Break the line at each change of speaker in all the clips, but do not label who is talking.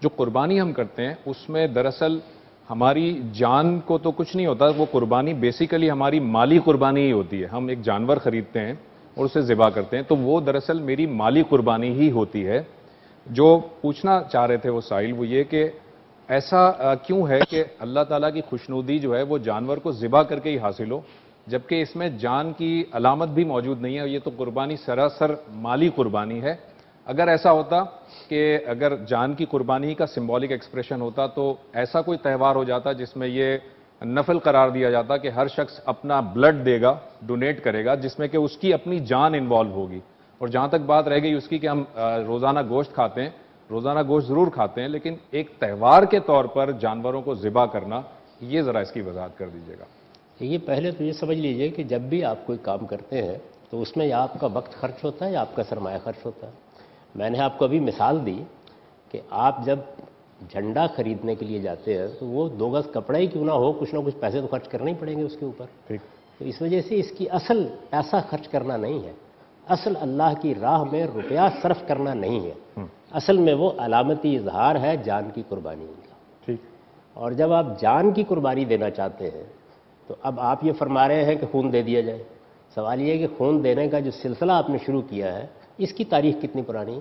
جو قربانی ہم کرتے ہیں اس میں دراصل ہماری جان کو تو کچھ نہیں ہوتا، وہ قربانی بیسیکلی ہماری مالی قربانی ہی ہوتی ہے. ہم ایک جانور خریدتے ہیں اور اسے ذبح کرتے ہیں، تو وہ دراصل میری مالی قربانی ہی ہوتی ہے. جو پوچھنا چاہ رہے تھے وہ سائل، وہ یہ کہ ایسا کیوں ہے کہ اللہ تعالیٰ کی خوشنودی جو ہے وہ جانور کو ذبح کر کے ہی حاصل ہو، جبکہ اس میں جان کی علامت بھی موجود نہیں ہے، یہ تو قربانی سراسر مالی قربانی ہے. اگر ایسا ہوتا کہ اگر جان کی قربانی کا سمبولک ایکسپریشن ہوتا تو ایسا کوئی تہوار ہو جاتا جس میں یہ نفل قرار دیا جاتا کہ ہر شخص اپنا بلڈ دے گا، ڈونیٹ کرے گا، جس میں کہ اس کی اپنی جان انوالو ہوگی. اور جہاں تک بات رہ گئی اس کی کہ ہم روزانہ گوشت کھاتے ہیں، روزانہ گوشت ضرور کھاتے ہیں، لیکن ایک تہوار کے طور پر جانوروں کو ذبح کرنا، یہ ذرا اس کی وضاحت کر دیجیے گا.
یہ پہلے تو یہ سمجھ لیجئے کہ جب بھی آپ کوئی کام کرتے ہیں تو اس میں یا آپ کا وقت خرچ ہوتا ہے یا آپ کا سرمایہ خرچ ہوتا ہے. میں نے آپ کو ابھی مثال دی کہ آپ جب جھنڈا خریدنے کے لیے جاتے ہیں تو وہ 2 گز کپڑا ہی کیوں نہ ہو، کچھ نہ کچھ پیسے تو خرچ کرنے ہی پڑیں گے اس کے اوپر. تو اس وجہ سے اس کی اصل پیسہ خرچ کرنا نہیں ہے، اصل اللہ کی راہ میں روپیہ صرف کرنا نہیں ہے، اصل میں وہ علامتی اظہار ہے جان کی قربانی کا. اور جب آپ جان کی قربانی دینا چاہتے ہیں تو اب آپ یہ فرما رہے ہیں کہ خون دے دیا جائے. سوال یہ ہے کہ خون دینے کا جو سلسلہ آپ نے شروع کیا ہے اس کی تاریخ کتنی پرانی ہے؟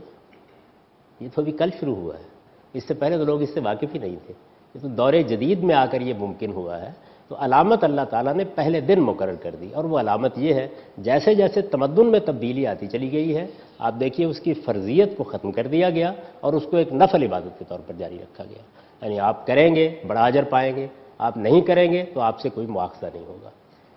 یہ تو ابھی کل شروع ہوا ہے، اس سے پہلے تو لوگ اس سے واقف ہی نہیں تھے. یہ تو دور جدید میں آ کر یہ ممکن ہوا ہے. تو علامت اللہ تعالیٰ نے پہلے دن مقرر کر دی، اور وہ علامت یہ ہے جیسے جیسے تمدن میں تبدیلی آتی چلی گئی ہے آپ دیکھیے اس کی فرضیت کو ختم کر دیا گیا اور اس کو ایک نفل عبادت کے طور پر جاری رکھا گیا. یعنی آپ کریں گے بڑا اجر پائیں گے، آپ نہیں کریں گے تو آپ سے کوئی مواخذہ نہیں ہوگا.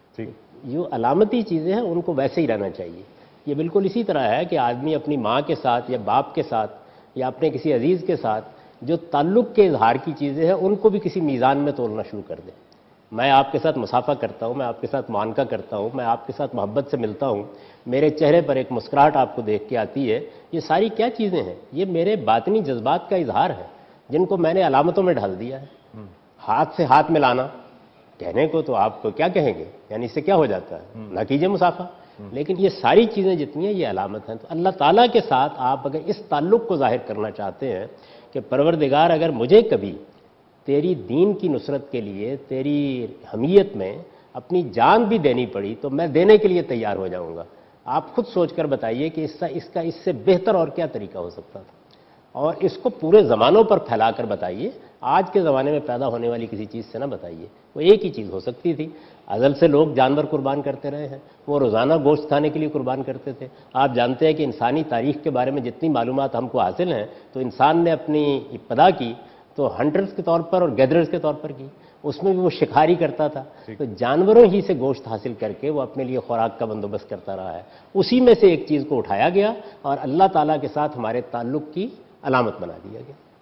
جو علامتی چیزیں ہیں ان کو ویسے ہی رہنا چاہیے. یہ بالکل اسی طرح ہے کہ آدمی اپنی ماں کے ساتھ یا باپ کے ساتھ یا اپنے کسی عزیز کے ساتھ جو تعلق کے اظہار کی چیزیں ہیں ان کو بھی کسی میزان میں تولنا شروع کر دے. میں آپ کے ساتھ مصافحہ کرتا ہوں، میں آپ کے ساتھ معانقہ کرتا ہوں، میں آپ کے ساتھ محبت سے ملتا ہوں، میرے چہرے پر ایک مسکراہٹ آپ کو دیکھ کے آتی ہے. یہ ساری کیا چیزیں ہیں؟ یہ میرے باطنی جذبات کا اظہار ہے جن کو میں نے علامتوں میں ڈھال دیا ہے. ہاتھ سے ہاتھ ملانا کہنے کو تو آپ کو کیا کہیں گے، یعنی اس سے کیا ہو جاتا ہے؟ نہ کیجیے مسافہ. لیکن یہ ساری چیزیں جتنی ہیں یہ علامت ہیں. تو اللہ تعالیٰ کے ساتھ آپ اگر اس تعلق کو ظاہر کرنا چاہتے ہیں کہ پروردگار اگر مجھے کبھی تیری دین کی نصرت کے لیے تیری حمیت میں اپنی جان بھی دینی پڑی تو میں دینے کے لیے تیار ہو جاؤں گا. آپ خود سوچ کر بتائیے کہ اس سے بہتر اور کیا طریقہ ہو سکتا تھا. اور اس کو پورے زمانوں پر پھیلا کر بتائیے، آج کے زمانے میں پیدا ہونے والی کسی چیز سے نہ بتائیے. وہ ایک ہی چیز ہو سکتی تھی. ازل سے لوگ جانور قربان کرتے رہے ہیں، وہ روزانہ گوشت کھانے کے لیے قربان کرتے تھے. آپ جانتے ہیں کہ انسانی تاریخ کے بارے میں جتنی معلومات ہم کو حاصل ہیں تو انسان نے اپنی ابتدا کی تو ہنٹرز کے طور پر اور گیدررز کے طور پر کی. اس میں بھی وہ شکاری کرتا تھا. تو جانوروں ہی سے گوشت حاصل کر کے وہ اپنے لیے خوراک کا بندوبست کرتا رہا ہے. اسی میں سے ایک چیز کو اٹھایا گیا اور اللہ تعالیٰ کے ساتھ ہمارے تعلق کی علامت بنا دیا گیا.